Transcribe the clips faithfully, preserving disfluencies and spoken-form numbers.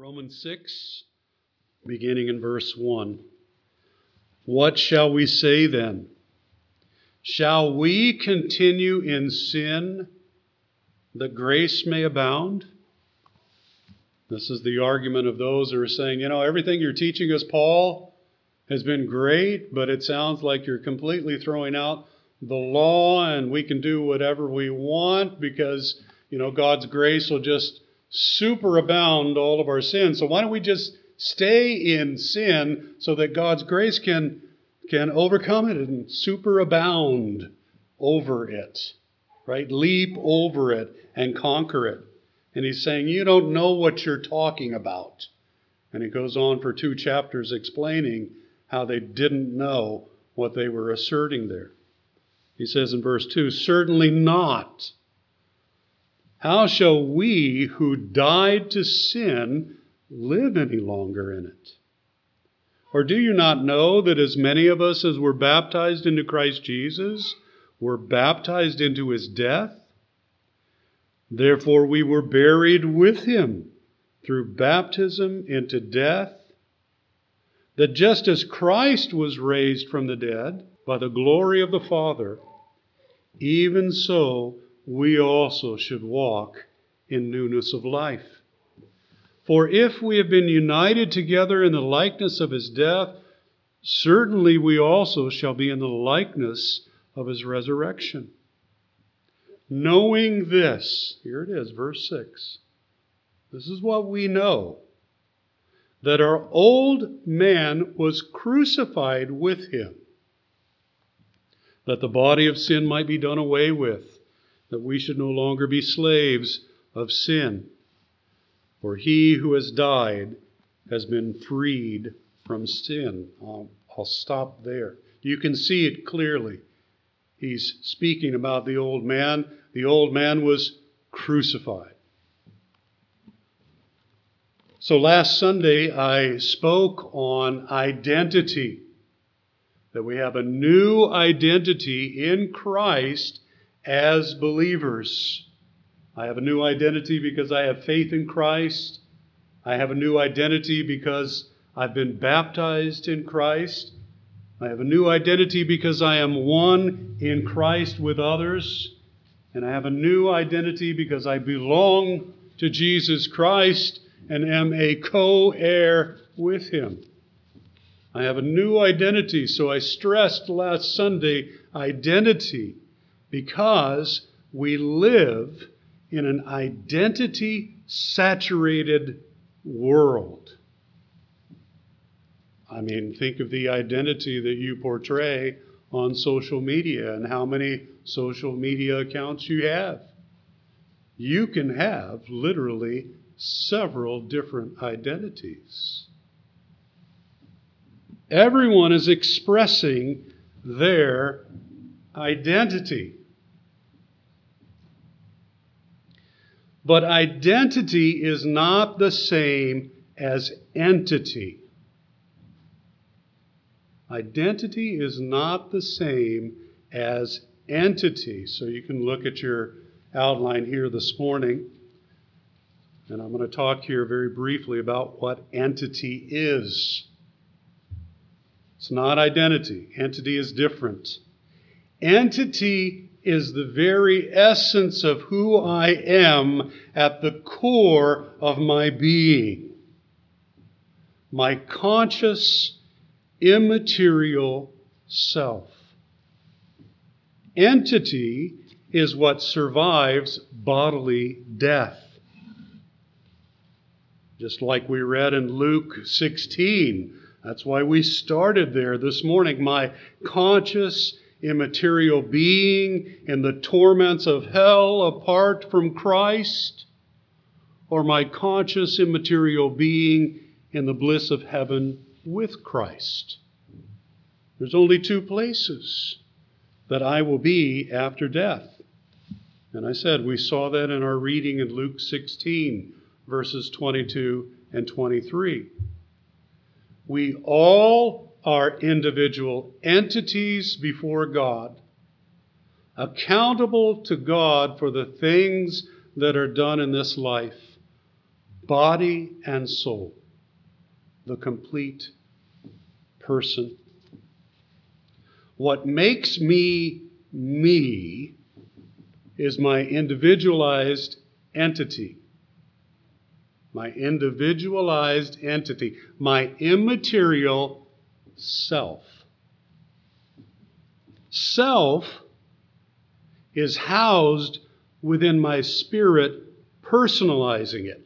Romans six, beginning in verse one. What shall we say then? Shall we continue in sin that grace may abound? This is the argument of those who are saying, you know, everything you're teaching us, Paul, has been great, but it sounds like you're completely throwing out the law and we can do whatever we want because, you know, God's grace will just superabound all of our sins. So why don't we just stay in sin so that God's grace can, can overcome it and superabound over it, right? Leap over it and conquer it. And he's saying, you don't know what you're talking about. And he goes on for two chapters explaining how they didn't know what they were asserting there. He says in verse two, certainly not. How shall we who died to sin live any longer in it? Or do you not know that as many of us as were baptized into Christ Jesus were baptized into his death? Therefore we were buried with him through baptism into death, that just as Christ was raised from the dead by the glory of the Father, even so we also should walk in newness of life. For if we have been united together in the likeness of his death, certainly we also shall be in the likeness of his resurrection. Knowing this, here it is, verse six. This is what we know, that our old man was crucified with him, that the body of sin might be done away with, that we should no longer be slaves of sin. For he who has died has been freed from sin. I'll, I'll stop there. You can see it clearly. He's speaking about the old man. The old man was crucified. So last Sunday I spoke on identity, that we have a new identity in Christ as believers. I have a new identity because I have faith in Christ. I have a new identity because I've been baptized in Christ. I have a new identity because I am one in Christ with others. And I have a new identity because I belong to Jesus Christ and am a co-heir with him. I have a new identity, so I stressed last Sunday identity, because we live in an identity-saturated world. I mean, think of the identity that you portray on social media and how many social media accounts you have. You can have literally several different identities. Everyone is expressing their identity. But identity is not the same as entity. Identity is not the same as entity. So you can look at your outline here this morning. And I'm going to talk here very briefly about what entity is. It's not identity. Entity is different. Entity is the very essence of who I am at the core of my being. My conscious, immaterial self. Entity is what survives bodily death. Just like we read in Luke sixteen. That's why we started there this morning. My conscious, immaterial being in the torments of hell apart from Christ, or my conscious, immaterial being in the bliss of heaven with Christ. There's only two places that I will be after death. And I said we saw that in our reading in Luke sixteen, verses twenty-two and twenty-three. We all are individual entities before God, accountable to God for the things that are done in this life, body and soul, the complete person. What makes me me is my individualized entity. My individualized entity, my immaterial self. Self is housed within my spirit, personalizing it.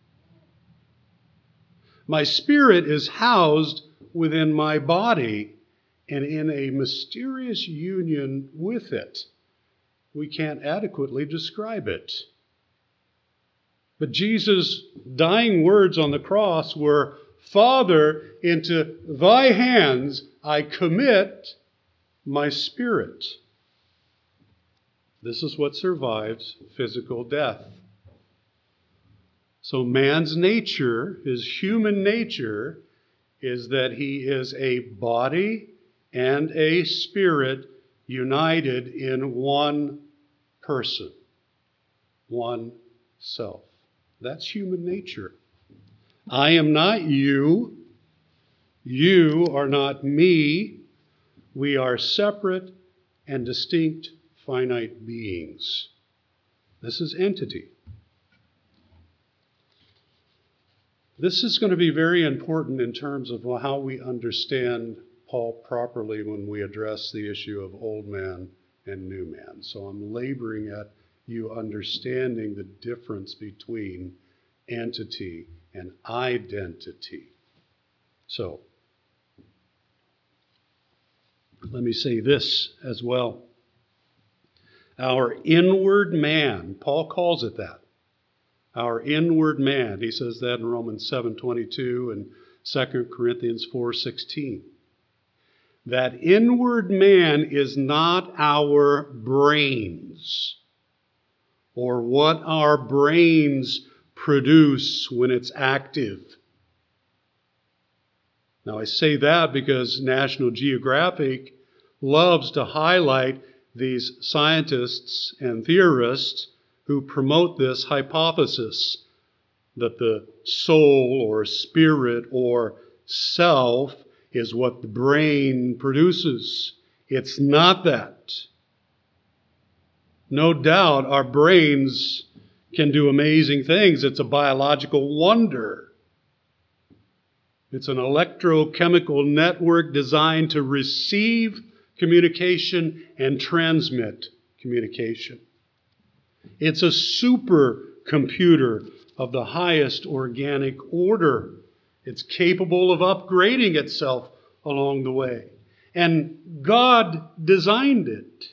My spirit is housed within my body and in a mysterious union with it. We can't adequately describe it. But Jesus' dying words on the cross were, Father, into thy hands I commit my spirit. This is what survives physical death. So man's nature, his human nature, is that he is a body and a spirit united in one person, one self. That's human nature. I am not you. You are not me. We are separate and distinct finite beings. This is entity. This is going to be very important in terms of how we understand Paul properly when we address the issue of old man and new man. So I'm laboring at you understanding the difference between entity and identity. So, let me say this as well. Our inward man, Paul calls it that. Our inward man. He says that in Romans seven twenty-two and Second Corinthians four sixteen. That inward man is not our brains or what our brains produce when it's active. Now I say that because National Geographic loves to highlight these scientists and theorists who promote this hypothesis that the soul or spirit or self is what the brain produces. It's not that. No doubt our brains can do amazing things. It's a biological wonder. It's an electrochemical network designed to receive communication and transmit communication. It's a supercomputer of the highest organic order. It's capable of upgrading itself along the way. And God designed it.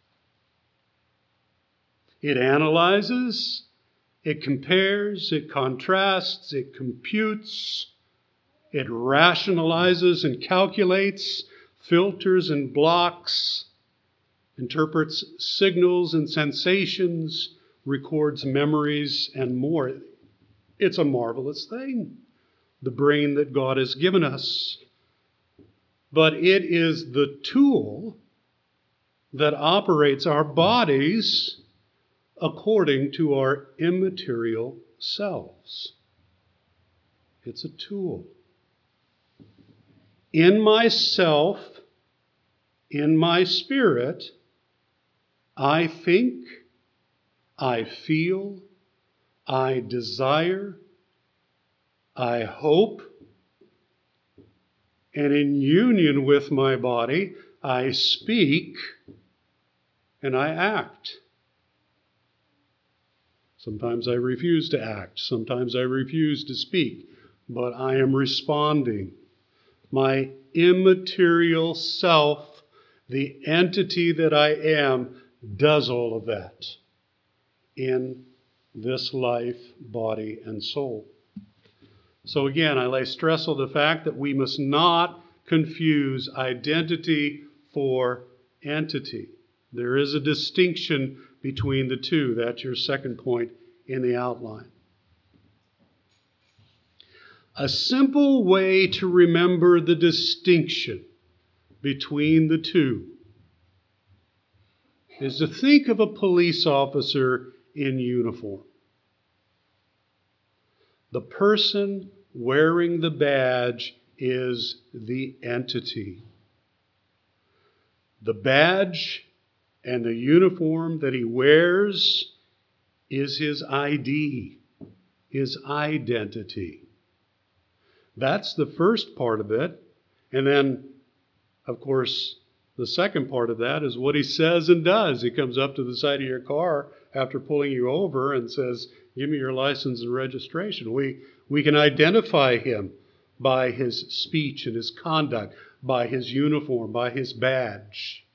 It analyzes, it compares, it contrasts, it computes, it rationalizes and calculates, filters and blocks, interprets signals and sensations, records memories, and more. It's a marvelous thing, the brain that God has given us. But it is the tool that operates our bodies according to our immaterial selves. It's a tool. In myself, in my spirit, I think, I feel, I desire, I hope, and in union with my body, I speak and I act. Sometimes I refuse to act. Sometimes I refuse to speak. But I am responding. My immaterial self, the entity that I am, does all of that in this life, body, and soul. So again, I lay stress on the fact that we must not confuse identity for entity. There is a distinction between the two. That's your second point in the outline. A simple way to remember the distinction between the two is to think of a police officer in uniform. The person wearing the badge is the entity. The badge and the uniform that he wears is his I D, his identity. That's the first part of it. And then, of course, the second part of that is what he says and does. He comes up to the side of your car after pulling you over and says, "Give me your license and registration." We, we can identify him by his speech and his conduct, by his uniform, by his badge.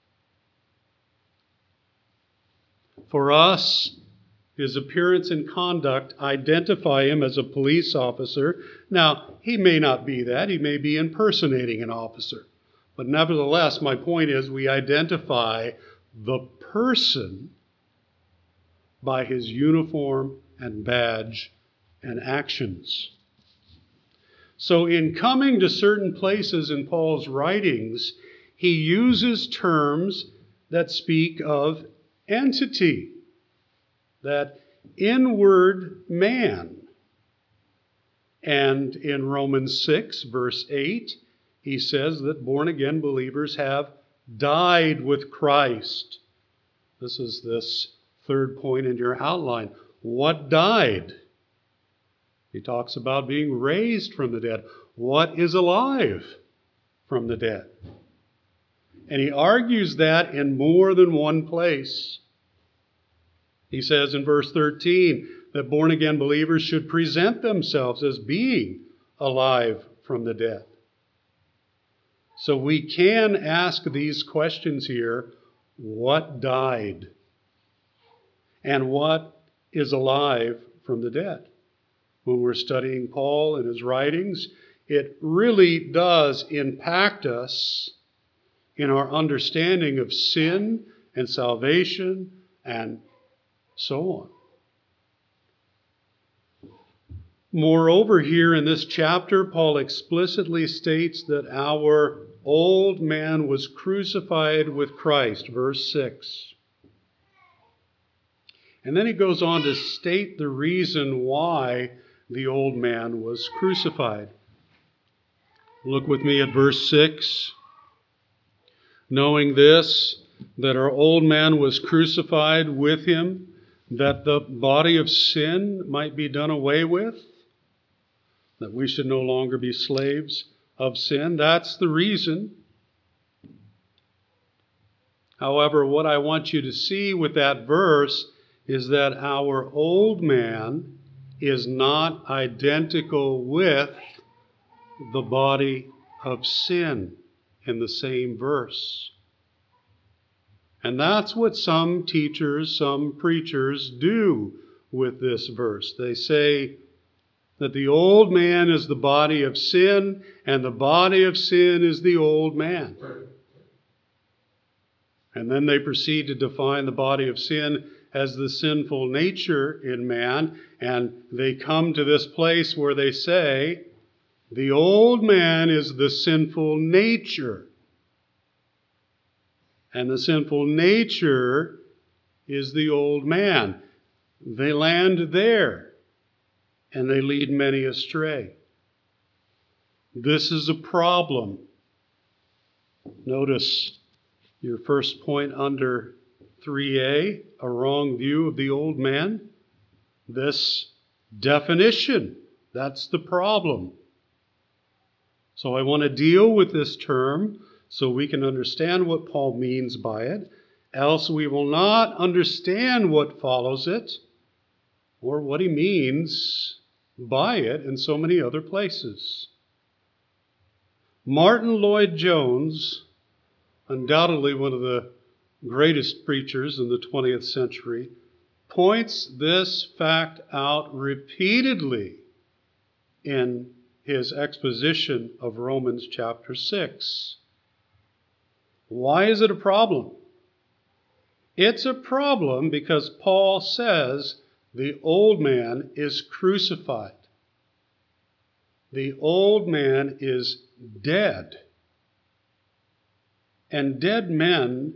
For us, his appearance and conduct identify him as a police officer. Now, he may not be that. He may be impersonating an officer. But nevertheless, my point is we identify the person by his uniform and badge and actions. So in coming to certain places in Paul's writings, he uses terms that speak of entity, that inward man. And in Romans six, verse eight, he says that born-again believers have died with Christ. This is this third point in your outline. What died? He talks about being raised from the dead. What is alive from the dead? And he argues that in more than one place. He says in verse thirteen that born-again believers should present themselves as being alive from the dead. So we can ask these questions here. What died? And what is alive from the dead? When we're studying Paul and his writings, it really does impact us in our understanding of sin and salvation and so on. Moreover, here in this chapter, Paul explicitly states that our old man was crucified with Christ, verse six. And then he goes on to state the reason why the old man was crucified. Look with me at verse six. Knowing this, that our old man was crucified with him, that the body of sin might be done away with, that we should no longer be slaves of sin. That's the reason. However, what I want you to see with that verse is that our old man is not identical with the body of sin in the same verse. And that's what some teachers, some preachers do with this verse. They say that the old man is the body of sin, and the body of sin is the old man. And then they proceed to define the body of sin as the sinful nature in man, and they come to this place where they say, the old man is the sinful nature. And the sinful nature is the old man. They land there, and they lead many astray. This is a problem. Notice your first point under three A, a wrong view of the old man. This definition, that's the problem. So I want to deal with this term so we can understand what Paul means by it. Else we will not understand what follows it or what he means by it in so many other places. Martin Lloyd-Jones, undoubtedly one of the greatest preachers in the twentieth century, points this fact out repeatedly in his exposition of Romans chapter six. Why is it a problem? It's a problem because Paul says the old man is crucified. The old man is dead. And dead men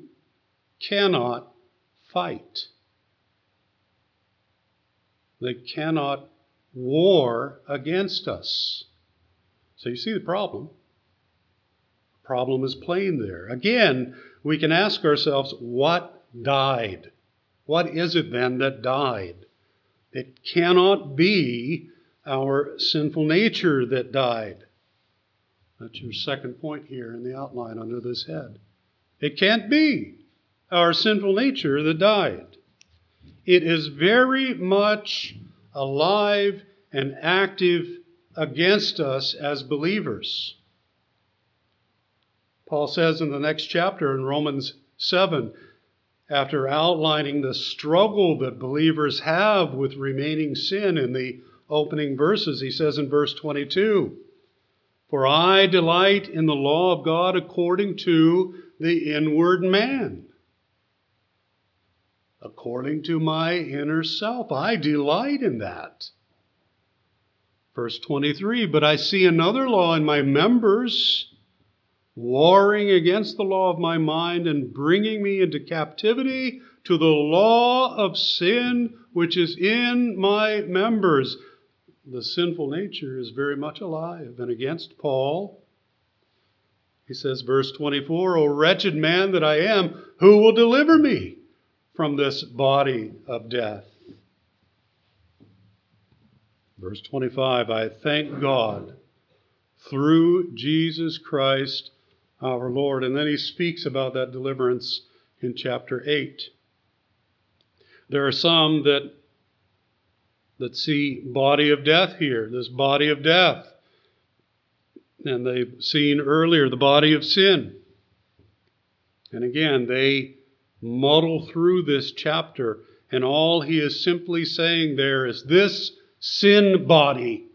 cannot fight. They cannot war against us. So you see the problem. The problem is plain there. Again, we can ask ourselves, what died? What is it then that died? It cannot be our sinful nature that died. That's your second point here in the outline under this head. It can't be our sinful nature that died. It is very much alive and active against us as believers. Paul says in the next chapter in Romans seven, after outlining the struggle that believers have with remaining sin in the opening verses, he says in verse twenty-two, "For I delight in the law of God according to the inward man." According to my inner self, I delight in that. Verse twenty-three, "But I see another law in my members, warring against the law of my mind and bringing me into captivity to the law of sin which is in my members." The sinful nature is very much alive and against Paul. He says, verse twenty-four, "O wretched man that I am, who will deliver me from this body of death?" Verse twenty-five, "I thank God through Jesus Christ our Lord." And then he speaks about that deliverance in chapter eight. There are some that, that see body of death here, this body of death. And they've seen earlier the body of sin. And again, they muddle through this chapter, and all he is simply saying there is this sin body,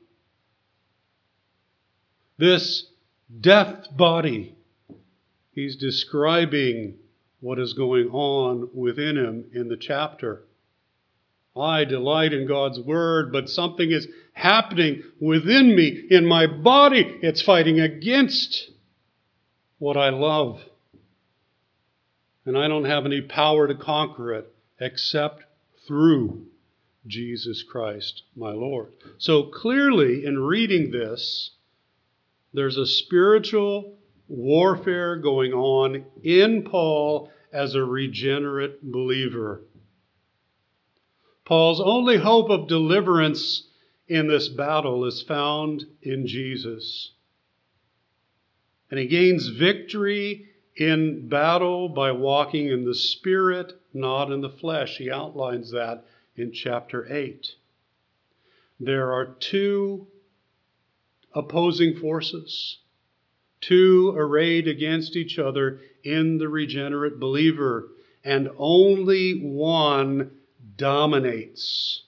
this death body. He's describing what is going on within him in the chapter. I delight in God's word, but something is happening within me, in my body. It's fighting against what I love. And I don't have any power to conquer it except through Jesus Christ, my Lord. So clearly, in reading this, there's a spiritual warfare going on in Paul as a regenerate believer. Paul's only hope of deliverance in this battle is found in Jesus. And he gains victory in battle by walking in the Spirit, not in the flesh. He outlines that in chapter eight. There are two opposing forces, two arrayed against each other in the regenerate believer, and only one dominates.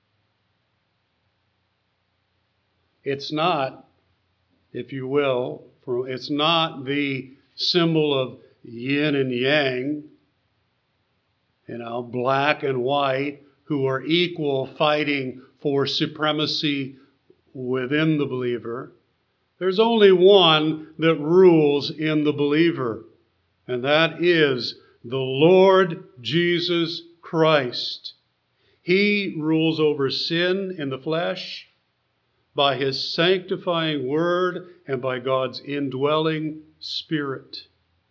It's not, if you will, it's not the symbol of yin and yang, you know, black and white, who are equal, fighting for supremacy within the believer. There's only one that rules in the believer, and that is the Lord Jesus Christ. He rules over sin in the flesh by his sanctifying word and by God's indwelling Spirit.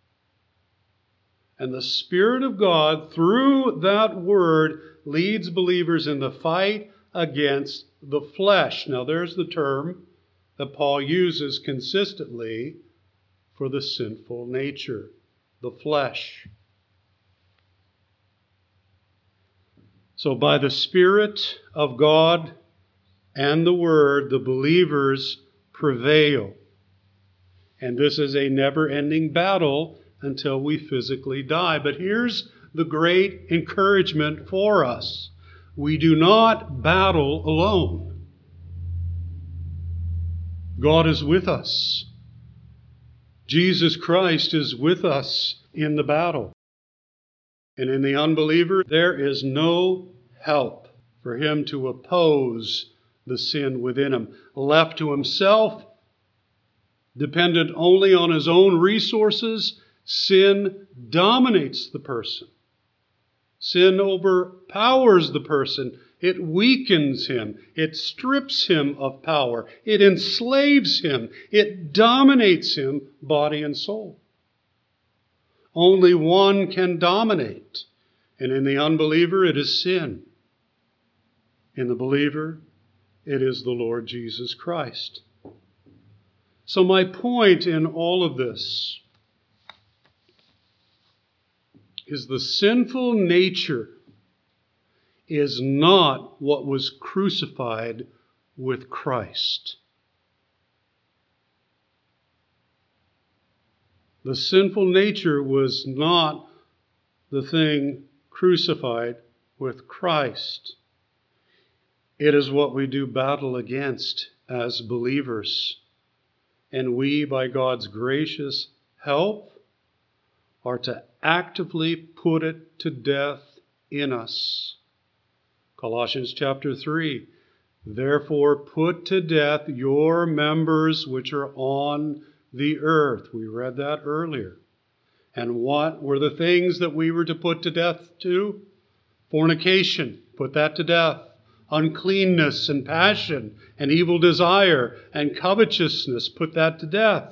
And the Spirit of God, through that word, leads believers in the fight against the flesh. Now there's the term that Paul uses consistently for the sinful nature, the flesh. So by the Spirit of God and the Word, the believers prevail. And this is a never-ending battle until we physically die. But here's the great encouragement for us. We do not battle alone. God is with us. Jesus Christ is with us in the battle. And in the unbeliever, there is no help for him to oppose the sin within him. Left to himself, dependent only on his own resources, sin dominates the person. Sin overpowers the person It weakens him. It strips him of power. It enslaves him. It dominates him, body and soul. Only one can dominate. And in the unbeliever, it is sin. In the believer, it is the Lord Jesus Christ. So my point in all of this is the sinful nature is not what was crucified with Christ. The sinful nature was not the thing crucified with Christ. It is what we do battle against as believers. And we, by God's gracious help, are to actively put it to death in us. Colossians chapter three, therefore put to death your members which are on the earth. We read that earlier. And what were the things that we were to put to death to? Fornication, put that to death. Uncleanness and passion and evil desire and covetousness, put that to death.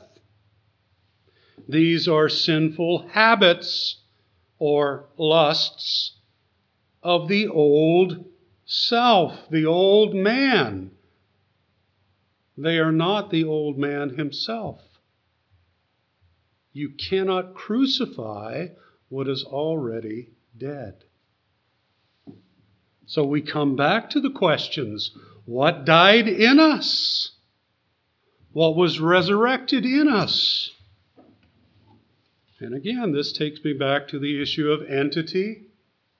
These are sinful habits or lusts of the old self, the old man. They are not the old man himself. You cannot crucify what is already dead. So we come back to the questions. What died in us? What was resurrected in us? And again, this takes me back to the issue of entity,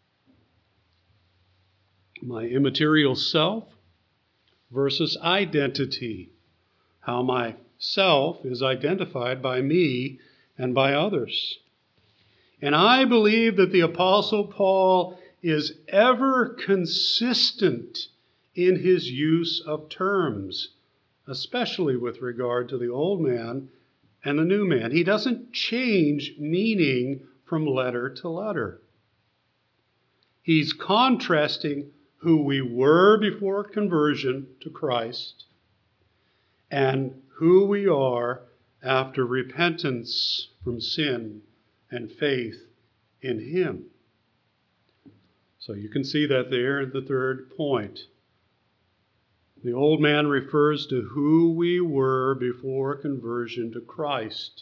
my immaterial self versus identity. How my self is identified by me and by others. And I believe that the Apostle Paul is ever consistent in his use of terms, especially with regard to the old man and the new man. He doesn't change meaning from letter to letter. He's contrasting who we were before conversion to Christ and who we are after repentance from sin and faith in Him. So you can see that there in the third point. The old man refers to who we were before conversion to Christ.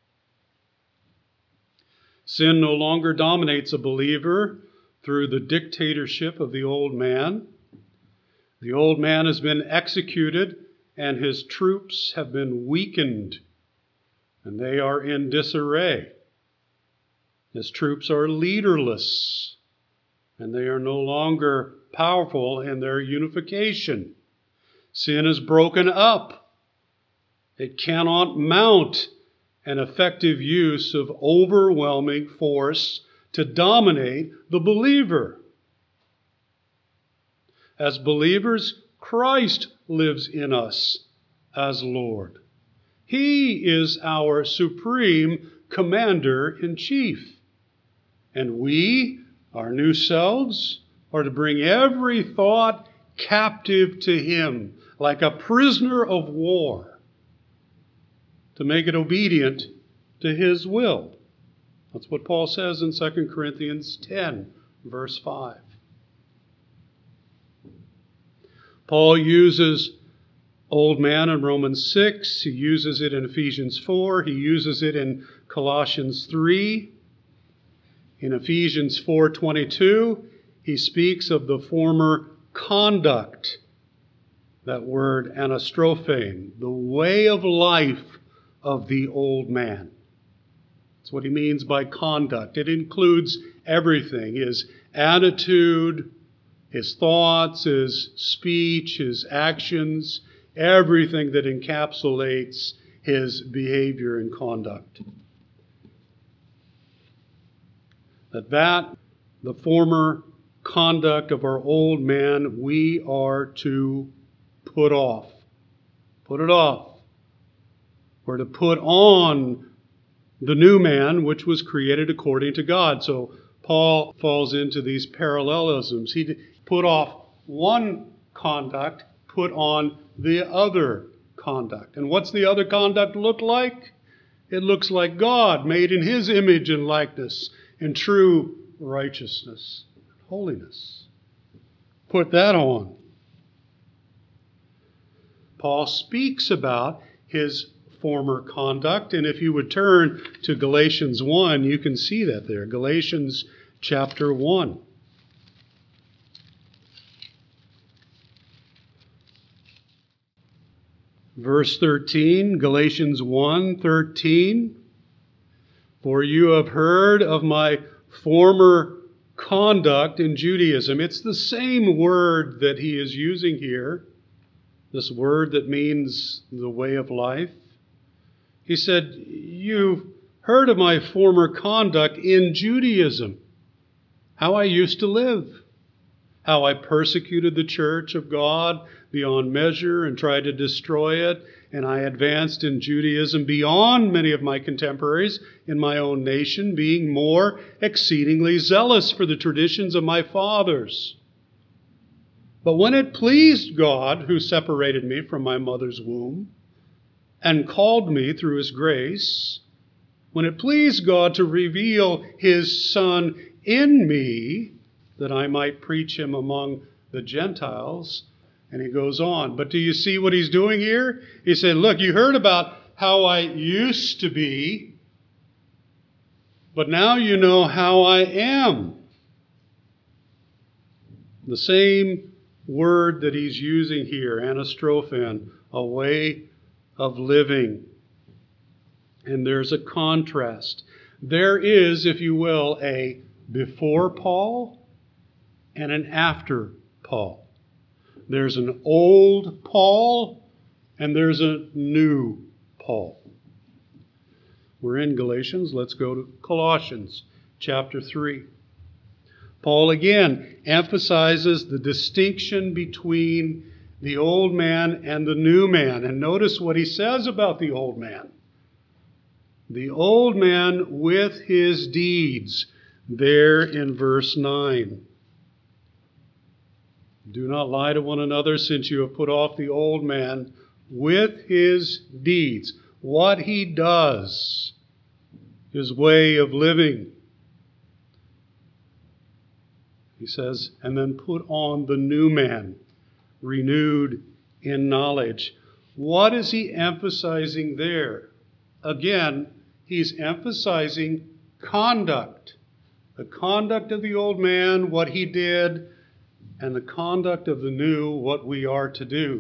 Sin no longer dominates a believer through the dictatorship of the old man. The old man has been executed and his troops have been weakened, and they are in disarray. His troops are leaderless, and they are no longer powerful in their unification. Sin is broken up. It cannot mount an effective use of overwhelming force to dominate the believer. As believers, Christ lives in us as Lord. He is our supreme commander-in-chief. And we, our new selves, are to bring every thought captive to Him, like a prisoner of war, to make it obedient to His will. That's what Paul says in Second Corinthians ten, verse five. Paul uses old man in Romans six. He uses it in Ephesians four. He uses it in Colossians three. In Ephesians four twenty-two, he speaks of the former conduct. That word anastrophane, the way of life of the old man. That's what he means by conduct. It includes everything: his attitude, his thoughts, his speech, his actions, everything that encapsulates his behavior and conduct. That that, the former conduct of our old man, we are to put off. Put it off. We're to put on the new man, which was created according to God. So Paul falls into these parallelisms. He put off one conduct, put on the other conduct. And what's the other conduct look like? It looks like God, made in His image and likeness, in true righteousness and holiness. Put that on. Paul speaks about his former conduct, and if you would turn to Galatians one, you can see that there. Galatians chapter one. Verse thirteen, Galatians one thirteen. For you have heard of my former conduct in Judaism. It's the same word that he is using here, this word that means the way of life. He said, you've heard of my former conduct in Judaism, how I used to live, how I persecuted the church of God beyond measure and tried to destroy it, and I advanced in Judaism beyond many of my contemporaries in my own nation, being more exceedingly zealous for the traditions of my fathers. But when it pleased God, who separated me from my mother's womb and called me through His grace, when it pleased God to reveal His Son in me, that I might preach Him among the Gentiles. And he goes on. But do you see what he's doing here? He said, look, you heard about how I used to be, but now you know how I am. The same word that he's using here, anastrophen, a way of living. And there's a contrast. There is, if you will, a before Paul and an after Paul. There's an old Paul and there's a new Paul. We're in Galatians. Let's go to Colossians chapter three. Paul again emphasizes the distinction between the old man and the new man. And notice what he says about the old man. The old man with his deeds, there in verse nine. Do not lie to one another, since you have put off the old man with his deeds. What he does, his way of living. He says, and then put on the new man, renewed in knowledge. What is he emphasizing there? Again, he's emphasizing conduct. The conduct of the old man, what he did, and the conduct of the new, what we are to do.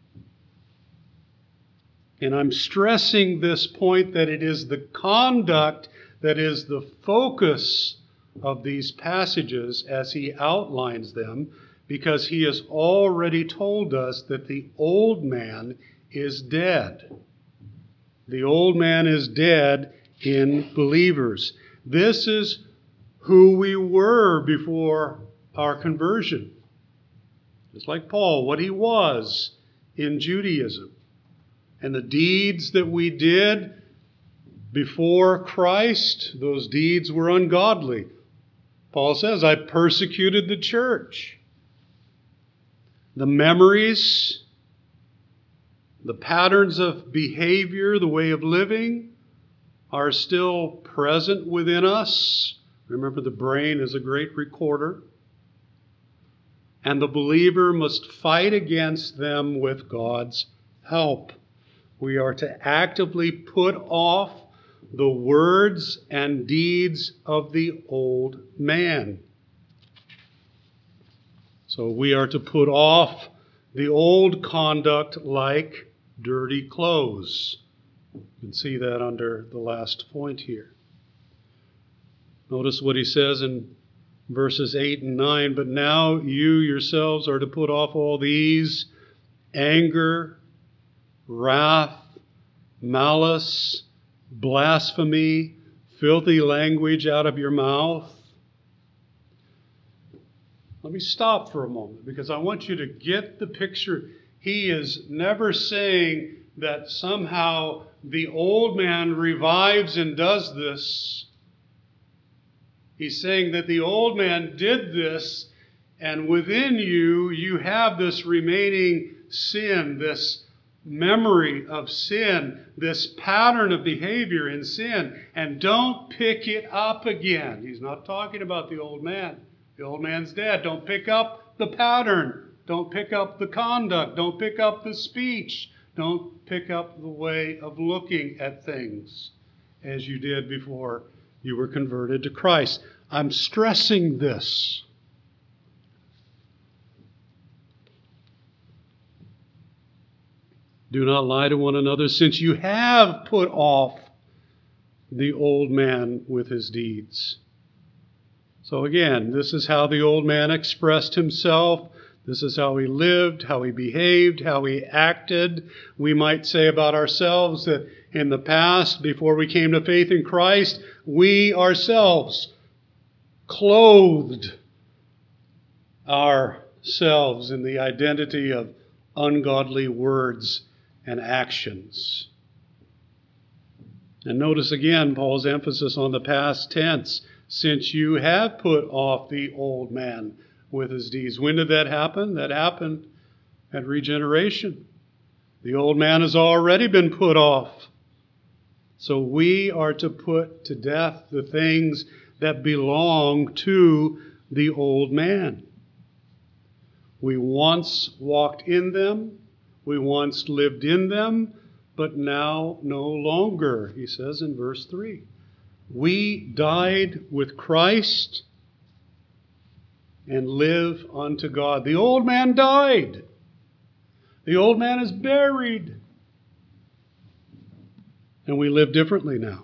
And I'm stressing this point that it is the conduct that is the focus of these passages as he outlines them, because he has already told us that the old man is dead. The old man is dead in believers. This is who we were before our conversion. Just like Paul, what he was in Judaism. And the deeds that we did before Christ, those deeds were ungodly. Paul says, I persecuted the church. The memories, the patterns of behavior, the way of living are still present within us. Remember, the brain is a great recorder. And the believer must fight against them with God's help. We are to actively put off the words and deeds of the old man. So we are to put off the old conduct like dirty clothes. You can see that under the last point here. Notice what he says in verses eight and nine, but now you yourselves are to put off all these: anger, wrath, malice, blasphemy, filthy language out of your mouth. Let me stop for a moment, because I want you to get the picture. He is never saying that somehow the old man revives and does this. He's saying that the old man did this, And within you, you have this remaining sin, this memory of sin, this pattern of behavior in sin, and don't pick it up again. He's not talking about the old man. The old man's dead. Don't pick up the pattern. Don't pick up the conduct. Don't pick up the speech. Don't pick up the way of looking at things as you did before you were converted to Christ. I'm stressing this. Do not lie to one another, since you have put off the old man with his deeds. So again, this is how the old man expressed himself. This is how he lived, how he behaved, how he acted. We might say about ourselves that in the past, before we came to faith in Christ, we ourselves clothed ourselves in the identity of ungodly words and actions. And notice again Paul's emphasis on the past tense. Since you have put off the old man with his deeds. When did that happen? That happened at regeneration. The old man has already been put off. So we are to put to death the things that belong to the old man. We once walked in them. We once lived in them, but now no longer, he says in verse three. We died with Christ and live unto God. The old man died. The old man is buried. And we live differently now.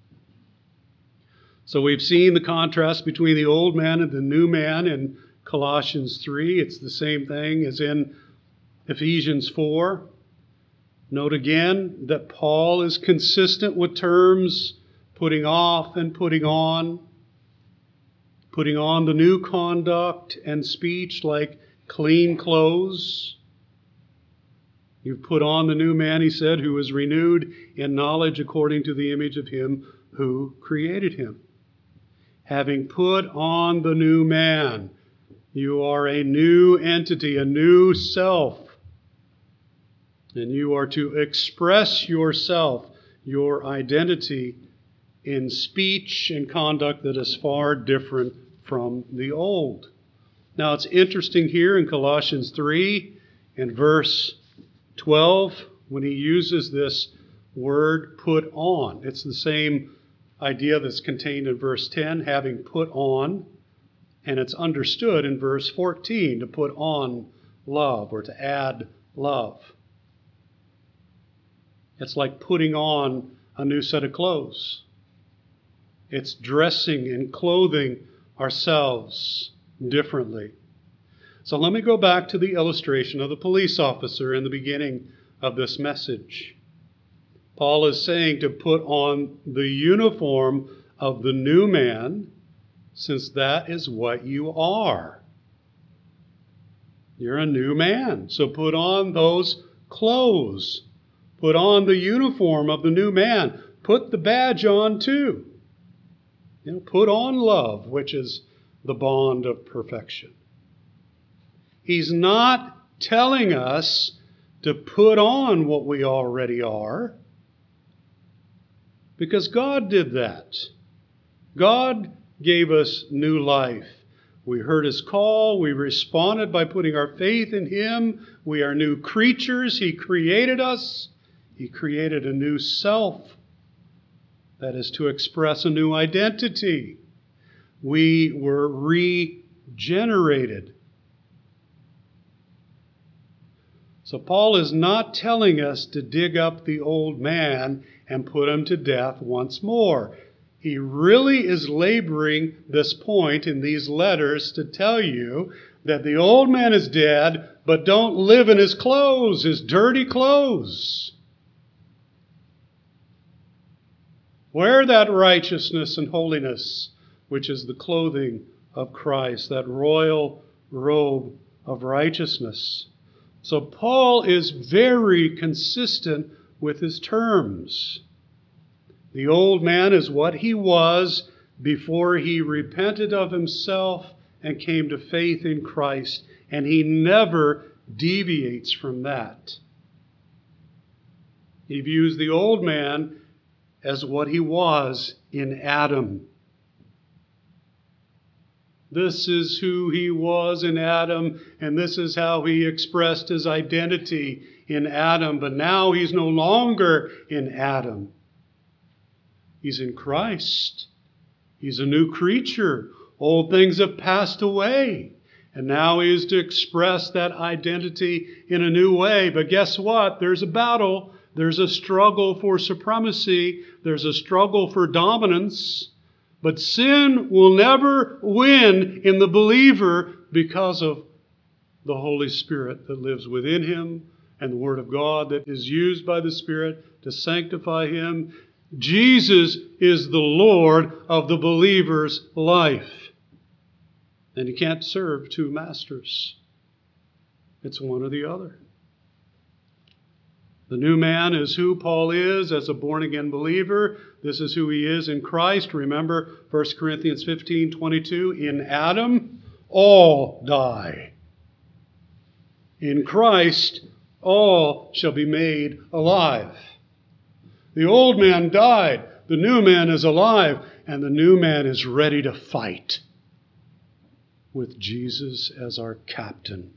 So we've seen the contrast between the old man and the new man in Colossians three. It's the same thing as in Ephesians four. Note again that Paul is consistent with terms putting off and putting on. Putting on the new conduct and speech like clean clothes. You've put on the new man, he said, who is renewed in knowledge according to the image of him who created him. Having put on the new man, you are a new entity, a new self. And you are to express yourself, your identity, in speech and conduct that is far different from the old. Now it's interesting here in Colossians three, in verse twelve, when he uses this word put on. It's the same idea that's contained in verse ten, having put on, and it's understood in verse fourteen to put on love or to add love. It's like putting on a new set of clothes. It's dressing and clothing ourselves differently. So let me go back to the illustration of the police officer in the beginning of this message. Paul is saying to put on the uniform of the new man, since that is what you are. You're a new man, so put on those clothes. Put on the uniform of the new man. Put the badge on too. You know, put on love, which is the bond of perfection. He's not telling us to put on what we already are, because God did that. God gave us new life. We heard his call. We responded by putting our faith in him. We are new creatures. He created us. He created a new self. That is to express a new identity. We were regenerated. So Paul is not telling us to dig up the old man and put him to death once more. He really is laboring this point in these letters to tell you that the old man is dead, but don't live in his clothes, his dirty clothes. Wear that righteousness and holiness, which is the clothing of Christ, that royal robe of righteousness. So Paul is very consistent with his terms. The old man is what he was before he repented of himself and came to faith in Christ, and he never deviates from that. He views the old man as what he was in Adam. This is who he was in Adam, and this is how he expressed his identity in Adam. But now he's no longer in Adam. He's in Christ. He's a new creature. Old things have passed away. And now he is to express that identity in a new way. But guess what? There's a battle. There's a struggle for supremacy. There's a struggle for dominance. But sin will never win in the believer because of the Holy Spirit that lives within him and the Word of God that is used by the Spirit to sanctify him. Jesus is the Lord of the believer's life. And you can't serve two masters. It's one or the other. The new man is who Paul is as a born-again believer. This is who he is in Christ. Remember First Corinthians fifteen twenty-two. In Adam, all die. In Christ, all shall be made alive. The old man died. The new man is alive. And the new man is ready to fight with Jesus as our captain.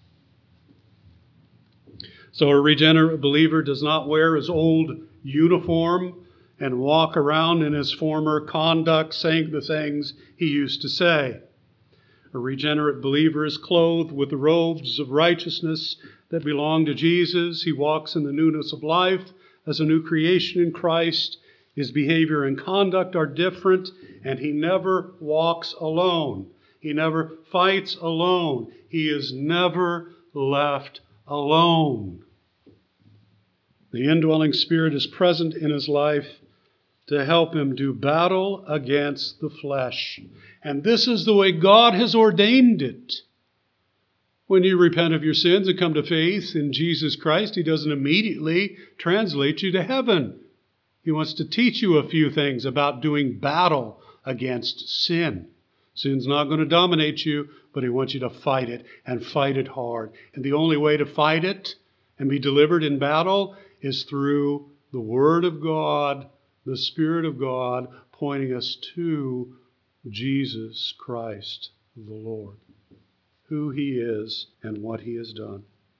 So a regenerate believer does not wear his old uniform and walk around in his former conduct saying the things he used to say. A regenerate believer is clothed with the robes of righteousness that belong to Jesus. He walks in the newness of life as a new creation in Christ. His behavior and conduct are different, and he never walks alone. He never fights alone. He is never left alone. The indwelling Spirit is present in his life to help him do battle against the flesh. And this is the way God has ordained it. When you repent of your sins and come to faith in Jesus Christ, he doesn't immediately translate you to heaven. He wants to teach you a few things about doing battle against sin. Sin's not going to dominate you, but he wants you to fight it and fight it hard. And the only way to fight it and be delivered in battle is through the Word of God, the Spirit of God, pointing us to Jesus Christ, the Lord, who he is and what he has done.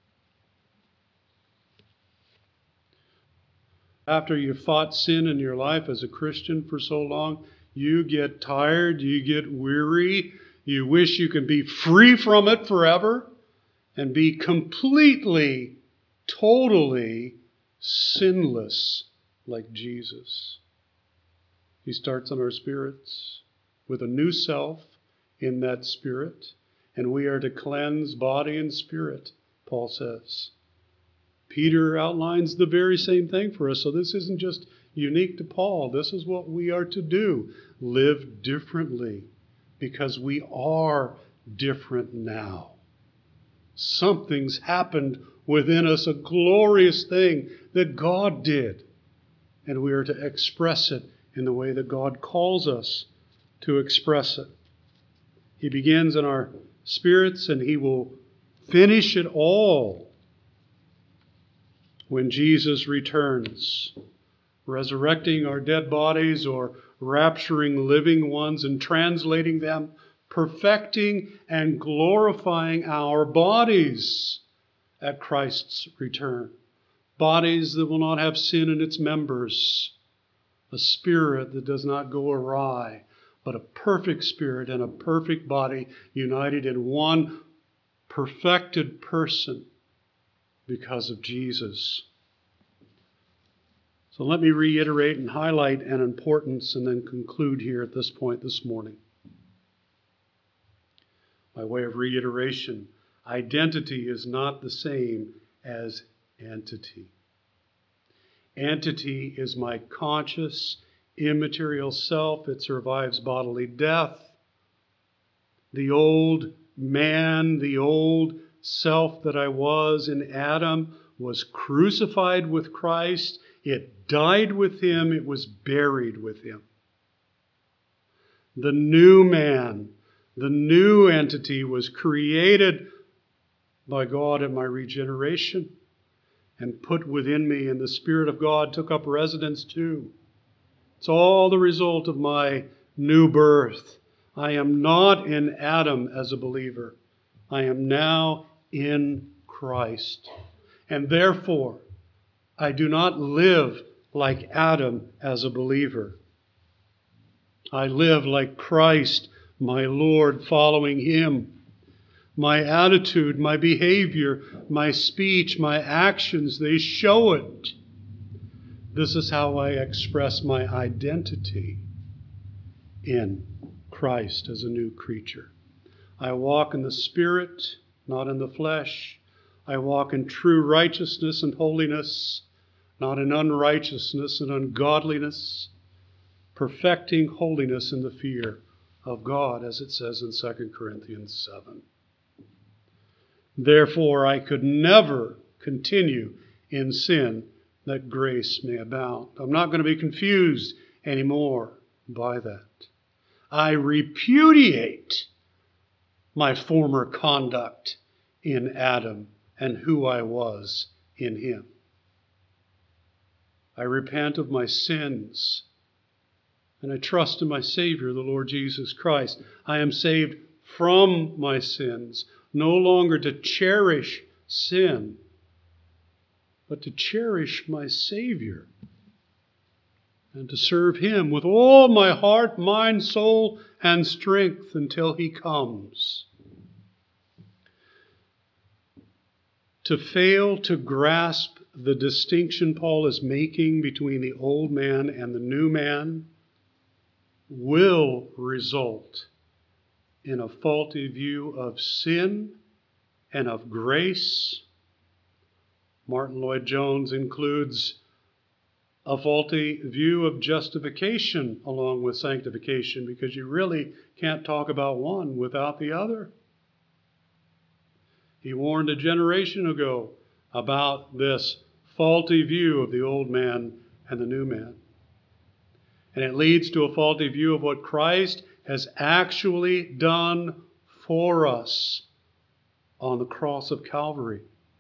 After you've fought sin in your life as a Christian for so long, you get tired, you get weary, you wish you could be free from it forever and be completely, totally sinless like Jesus. He starts on our spirits with a new self in that spirit, and we are to cleanse body and spirit, Paul says. Peter outlines the very same thing for us, so this isn't just unique to Paul. This is what we are to do. Live differently, because we are different now. Something's happened within us, a glorious thing that God did, and we are to express it in the way that God calls us to express it. He begins in our spirits, and he will finish it all when Jesus returns, resurrecting our dead bodies or rapturing living ones and translating them, perfecting and glorifying our bodies at Christ's return. Bodies that will not have sin in its members. A spirit that does not go awry, but a perfect spirit and a perfect body united in one perfected person because of Jesus. So let me reiterate and highlight an importance and then conclude here at this point this morning. By way of reiteration, identity is not the same as entity. Entity is my conscious, immaterial self. It survives bodily death. The old man, the old self that I was in Adam was crucified with Christ. It died with him. It was buried with him. The new man, The new entity was created by God at my regeneration and put within me, and the Spirit of God took up residence too. It's all the result of my new birth. I am not in Adam as a believer. I am now in Christ. And therefore, I do not live like Adam as a believer. I live like Christ, my Lord, following Him. My attitude, my behavior, my speech, my actions, they show it. This is how I express my identity in Christ as a new creature. I walk in the Spirit, not in the flesh. I walk in true righteousness and holiness, not in unrighteousness and ungodliness, perfecting holiness in the fear of God, as it says in Second Corinthians seven. Therefore, I could never continue in sin that grace may abound. I'm not going to be confused anymore by that. I repudiate my former conduct in Adam and who I was in him. I repent of my sins and I trust in my Savior, the Lord Jesus Christ. I am saved from my sins, no longer to cherish sin, but to cherish my Savior and to serve Him with all my heart, mind, soul, and strength until He comes. To fail to grasp the distinction Paul is making between the old man and the new man will result in a faulty view of sin and of grace. Martin Lloyd-Jones includes a faulty view of justification along with sanctification, because you really can't talk about one without the other. He warned a generation ago about this faulty view of the old man and the new man. And it leads to a faulty view of what Christ has actually done for us on the cross of Calvary.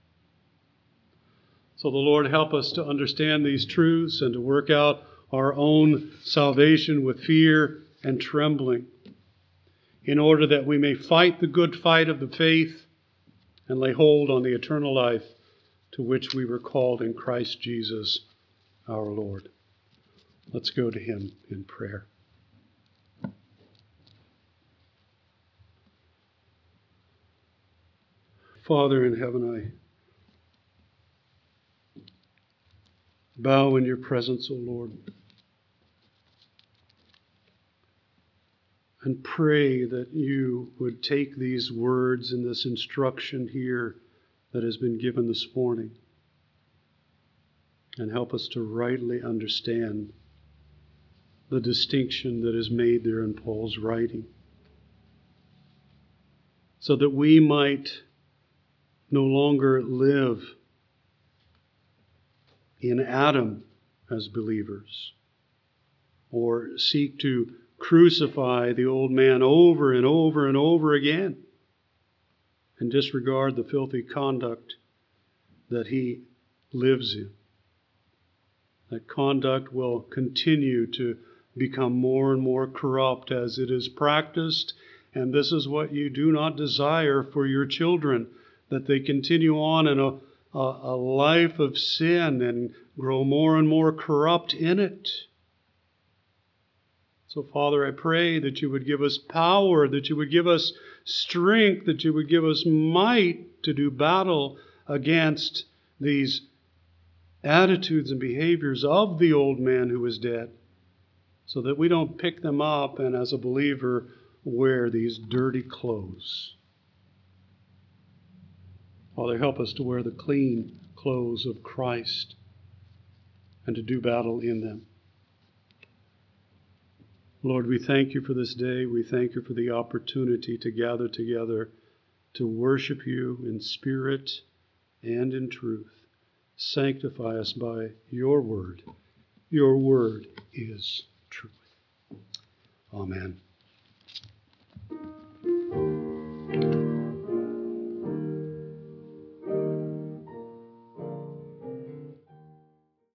So the Lord help us to understand these truths and to work out our own salvation with fear and trembling, in order that we may fight the good fight of the faith and lay hold on the eternal life to which we were called in Christ Jesus our Lord. Let's go to Him in prayer. Father in heaven, I bow in your presence, O Lord, and pray that you would take these words and this instruction here that has been given this morning and help us to rightly understand the distinction that is made there in Paul's writing, so that we might no longer live in Adam as believers, or seek to crucify the old man over and over and over again and disregard the filthy conduct that he lives in. That conduct will continue to become more and more corrupt as it is practiced, and this is what you do not desire for your children, that they continue on in a, a, a life of sin and grow more and more corrupt in it. So, Father, I pray that you would give us power, that you would give us strength, that you would give us might to do battle against these attitudes and behaviors of the old man who is dead, so that we don't pick them up and, as a believer, wear these dirty clothes. Father, help us to wear the clean clothes of Christ and to do battle in them. Lord, we thank you for this day. We thank you for the opportunity to gather together to worship you in spirit and in truth. Sanctify us by your word. Your word is truth. Amen.